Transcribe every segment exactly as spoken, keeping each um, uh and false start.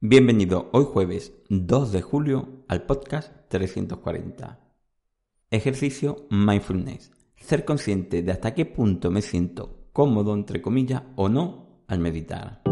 Bienvenido hoy jueves dos de julio al podcast trescientos cuarenta. Ejercicio Mindfulness. Ser consciente de hasta qué punto me siento cómodo, entre comillas, o no al meditar.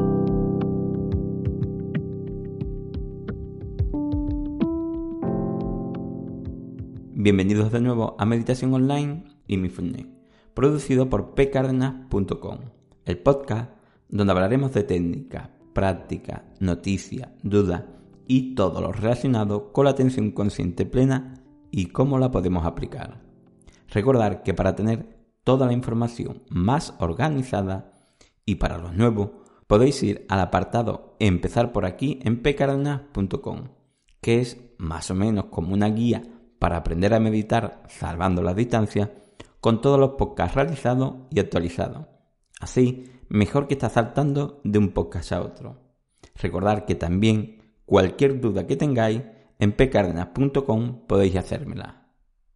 Bienvenidos de nuevo a Meditación Online y Mindfulness, producido por pe cárdenas punto com, el podcast donde hablaremos de técnicas, práctica, noticia, duda y todo lo relacionado con la atención consciente plena y cómo la podemos aplicar. Recordar que para tener toda la información más organizada y para los nuevos podéis ir al apartado Empezar por aquí en pe cárdenas punto com, que es más o menos como una guía para aprender a meditar salvando las distancias con todos los podcasts realizados y actualizados. Así, mejor que estar saltando de un podcast a otro. Recordad que también cualquier duda que tengáis en pe cárdenas punto com podéis hacérmela.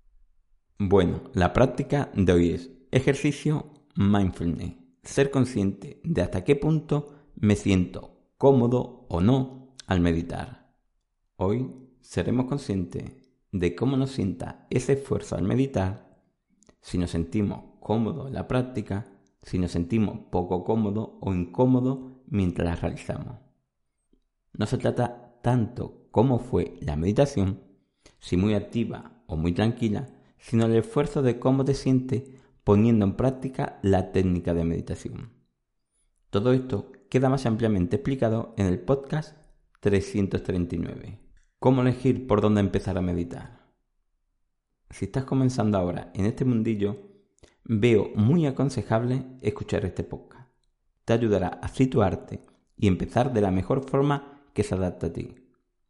Bueno, la práctica de hoy es ejercicio mindfulness. Ser consciente de hasta qué punto me siento cómodo o no al meditar. Hoy seremos conscientes de cómo nos sienta ese esfuerzo al meditar, si nos sentimos cómodos en la práctica, si nos sentimos poco cómodos o incómodos mientras la realizamos. No se trata tanto cómo fue la meditación, si muy activa o muy tranquila, sino el esfuerzo de cómo te sientes poniendo en práctica la técnica de meditación. Todo esto queda más ampliamente explicado en el podcast trescientos treinta y nueve. ¿Cómo elegir por dónde empezar a meditar? Si estás comenzando ahora en este mundillo, veo muy aconsejable escuchar este podcast. Te ayudará a situarte y empezar de la mejor forma que se adapte a ti.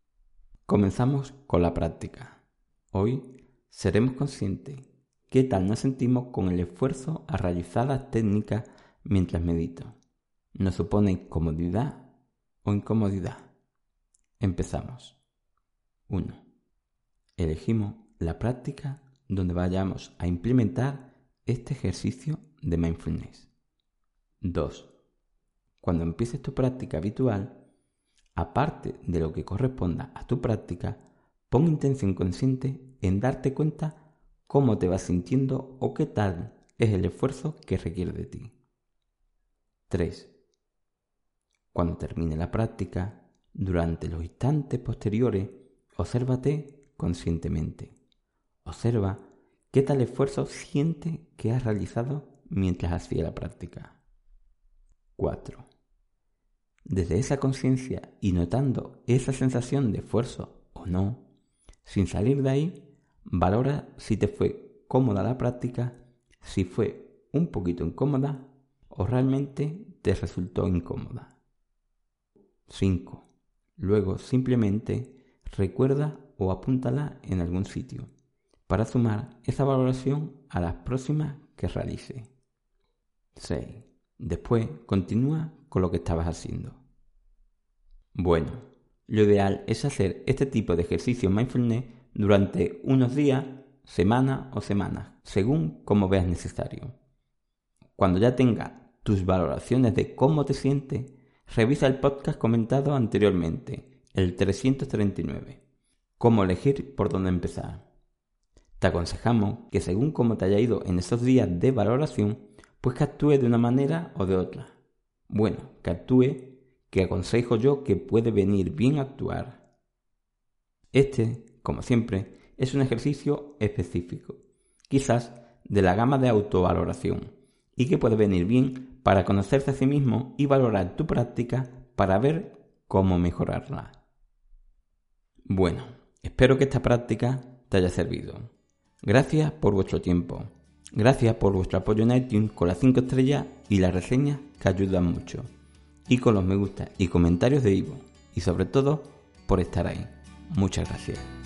Comenzamos con la práctica. Hoy seremos conscientes qué tal nos sentimos con el esfuerzo a realizar las técnicas mientras medito. ¿Nos supone comodidad o incomodidad? Empezamos. uno. Elegimos la práctica donde vayamos a implementar este ejercicio de mindfulness. dos. Cuando empieces tu práctica habitual, aparte de lo que corresponda a tu práctica, pon intención consciente en darte cuenta cómo te vas sintiendo o qué tal es el esfuerzo que requiere de ti. tres. Cuando termine la práctica, durante los instantes posteriores, obsérvate conscientemente. Observa ¿qué tal esfuerzo sientes que has realizado mientras hacía la práctica? cuatro. Desde esa conciencia y notando esa sensación de esfuerzo o no, sin salir de ahí, valora si te fue cómoda la práctica, si fue un poquito incómoda o realmente te resultó incómoda. cinco. Luego simplemente recuerda o apúntala en algún sitio, para sumar esa valoración a las próximas que realice. seis. Después, continúa con lo que estabas haciendo. Bueno, lo ideal es hacer este tipo de ejercicio mindfulness durante unos días, semanas o semanas, según como veas necesario. Cuando ya tengas tus valoraciones de cómo te sientes, revisa el podcast comentado anteriormente, el trescientos treinta y nueve. Cómo elegir por dónde empezar. Te aconsejamos que según cómo te haya ido en esos días de valoración, pues que actúes de una manera o de otra. Bueno, que actúe, que aconsejo yo que puede venir bien actuar. Este, como siempre, es un ejercicio específico, quizás de la gama de autovaloración, y que puede venir bien para conocerse a sí mismo y valorar tu práctica para ver cómo mejorarla. Bueno, espero que esta práctica te haya servido. Gracias por vuestro tiempo. Gracias por vuestro apoyo en iTunes con las cinco estrellas y las reseñas que ayudan mucho. Y con los me gusta y comentarios de iVoox. Y sobre todo, por estar ahí. Muchas gracias.